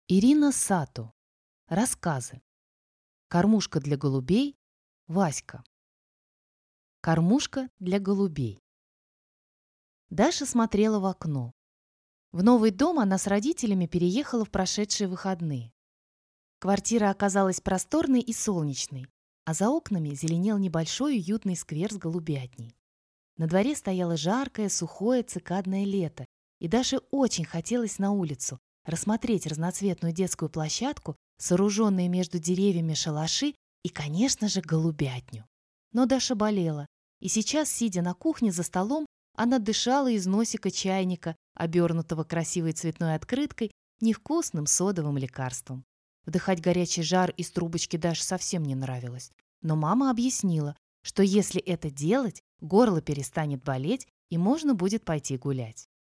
Ирина Сату. Рассказы. Кормушка для голубей. Васька. Кормушка для голубей. Даша смотрела в окно. В новый дом она с родителями переехала в прошедшие выходные. Квартира оказалась просторной и солнечной, а за окнами зеленел небольшой уютный сквер с голубятней. На дворе стояло жаркое, сухое цикадное лето, и Даше очень хотелось на улицу рассмотреть разноцветную детскую площадку, сооруженные между деревьями шалаши и, конечно же, голубятню. Но Даша болела, и сейчас, сидя на кухне за столом, она дышала из носика чайника, обернутого красивой цветной открыткой, невкусным содовым лекарством. Вдыхать горячий жар из трубочки Даше совсем не нравилось. Но мама объяснила, что если это делать, горло перестанет болеть и можно будет пойти гулять.